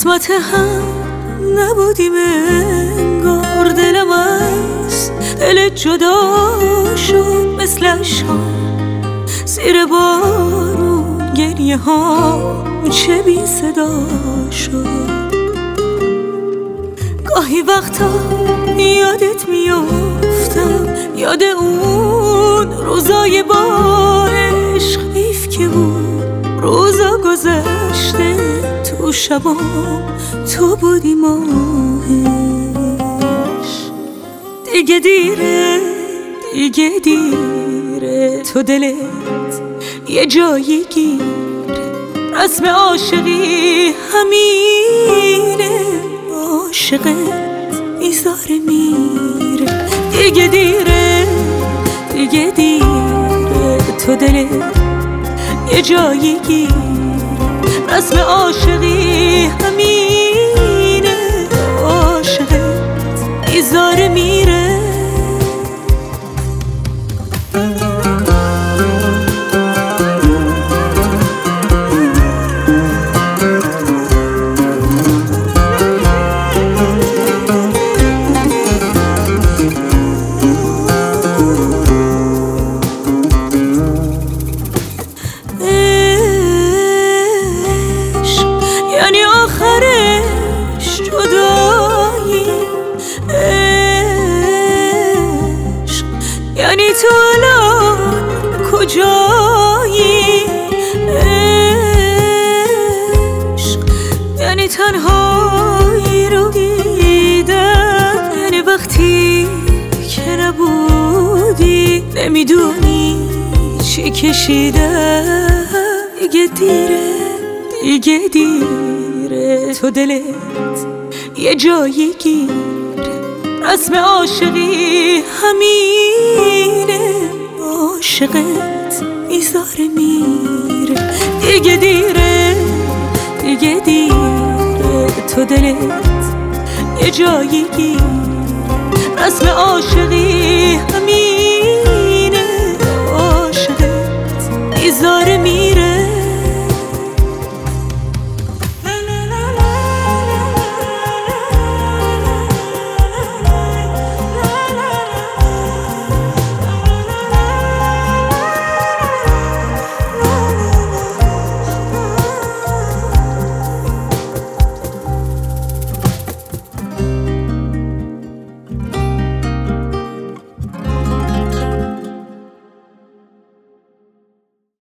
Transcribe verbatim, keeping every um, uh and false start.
قسمت هم نبودیم انگار، دلم از دل جدا شد مثل اشکام زیر بارون، گریه ها چه بی صدا شد. گاهی وقتا یادت میافتم، یاد اون روزای با عشق حیف که بود روزا گذشته، تو شبام تو بودی ماهش. دیگه دیره دیگه دیره، تو دلت یه جایی گیره، رسم عاشقی همینه، عاشقت میذاره میره. دیگه دیره دیگه دیره، تو دلت یه جایی گیره، رسم عاشقی همینه، عاشقت میذاره میره. یعنی آخرش جدایی، عشق یعنی تو الان کجایی، عشق یعنی تنهایی رو دیدن، یعنی وقتی که نبودی نمیدونی چی کشیدن. دیگه دیره دیگه دیره، تو دلت یه جایی گیره، رسم عاشقی همینه، عاشقت میذاره میره. دیگه دیره دیگه دیره، تو دلت یه جایی گیره، رسم عاشقی